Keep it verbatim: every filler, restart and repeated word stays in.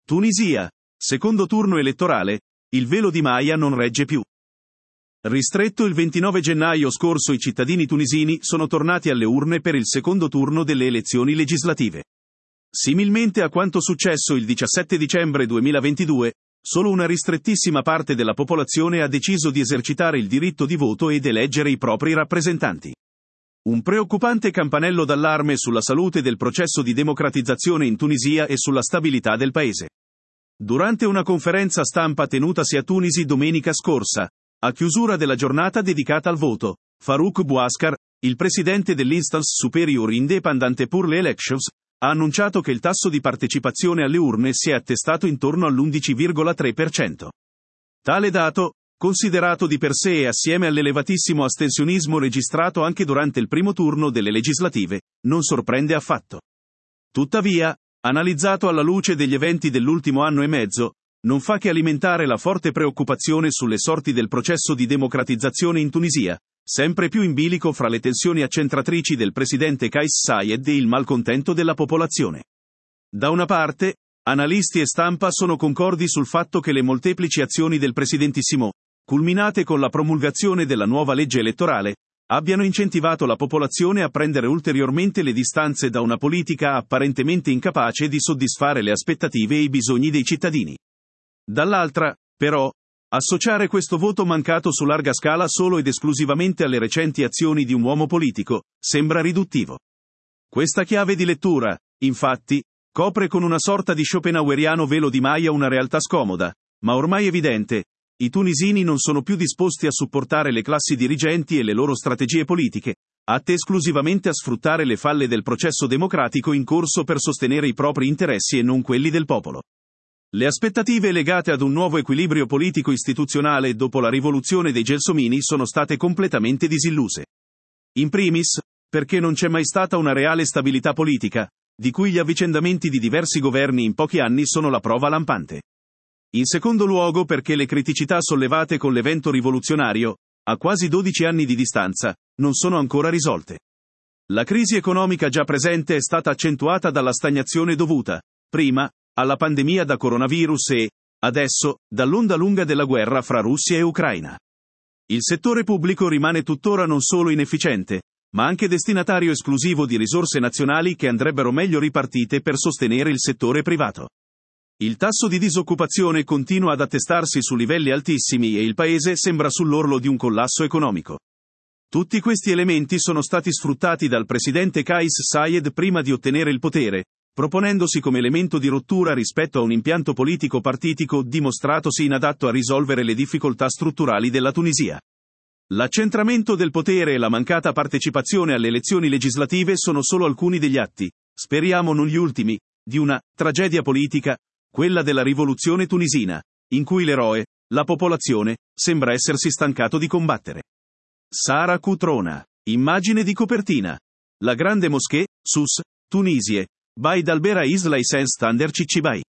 Tunisia. Secondo turno elettorale, il velo di Maya non regge più. Ristretto il ventinove gennaio scorso, i cittadini tunisini sono tornati alle urne per il secondo turno delle elezioni legislative. Similmente a quanto successo il diciassette dicembre duemilaventidue, solo una ristrettissima parte della popolazione ha deciso di esercitare il diritto di voto ed eleggere i propri rappresentanti. Un preoccupante campanello d'allarme sulla salute del processo di democratizzazione in Tunisia e sulla stabilità del paese. Durante una conferenza stampa tenutasi a Tunisi domenica scorsa, a chiusura della giornata dedicata al voto, Farouk Bouaskar, il presidente dell'Instance Superior Independente pour les Elections, ha annunciato che il tasso di partecipazione alle urne si è attestato intorno all'undici virgola tre per cento. Tale dato, considerato di per sé e assieme all'elevatissimo astensionismo registrato anche durante il primo turno delle legislative, non sorprende affatto. Tuttavia, analizzato alla luce degli eventi dell'ultimo anno e mezzo, non fa che alimentare la forte preoccupazione sulle sorti del processo di democratizzazione in Tunisia, sempre più in bilico fra le tensioni accentratrici del presidente Kais Saied e il malcontento della popolazione. Da una parte, analisti e stampa sono concordi sul fatto che le molteplici azioni del presidentissimo, culminate con la promulgazione della nuova legge elettorale, abbiano incentivato la popolazione a prendere ulteriormente le distanze da una politica apparentemente incapace di soddisfare le aspettative e i bisogni dei cittadini. Dall'altra, però, associare questo voto mancato su larga scala solo ed esclusivamente alle recenti azioni di un uomo politico, sembra riduttivo. Questa chiave di lettura, infatti, copre con una sorta di schopenhaueriano velo di Maya una realtà scomoda, ma ormai evidente: i tunisini non sono più disposti a supportare le classi dirigenti e le loro strategie politiche, atte esclusivamente a sfruttare le falle del processo democratico in corso per sostenere i propri interessi e non quelli del popolo. Le aspettative legate ad un nuovo equilibrio politico-istituzionale dopo la rivoluzione dei Gelsomini sono state completamente disilluse. In primis, perché non c'è mai stata una reale stabilità politica, di cui gli avvicendamenti di diversi governi in pochi anni sono la prova lampante. In secondo luogo perché le criticità sollevate con l'evento rivoluzionario, a quasi dodici anni di distanza, non sono ancora risolte. La crisi economica già presente è stata accentuata dalla stagnazione dovuta, prima, alla pandemia da coronavirus e, adesso, dall'onda lunga della guerra fra Russia e Ucraina. Il settore pubblico rimane tuttora non solo inefficiente, ma anche destinatario esclusivo di risorse nazionali che andrebbero meglio ripartite per sostenere il settore privato. Il tasso di disoccupazione continua ad attestarsi su livelli altissimi e il paese sembra sull'orlo di un collasso economico. Tutti questi elementi sono stati sfruttati dal presidente Kais Saied prima di ottenere il potere, proponendosi come elemento di rottura rispetto a un impianto politico partitico dimostratosi inadatto a risolvere le difficoltà strutturali della Tunisia. L'accentramento del potere e la mancata partecipazione alle elezioni legislative sono solo alcuni degli atti, speriamo non gli ultimi, di una tragedia politica, quella della rivoluzione tunisina, in cui l'eroe, la popolazione, sembra essersi stancato di combattere. Sara Cutrona. Immagine di copertina. La grande moschea, Sus, Tunisie, by Dalbera Isla Isen Standard Ciccibai.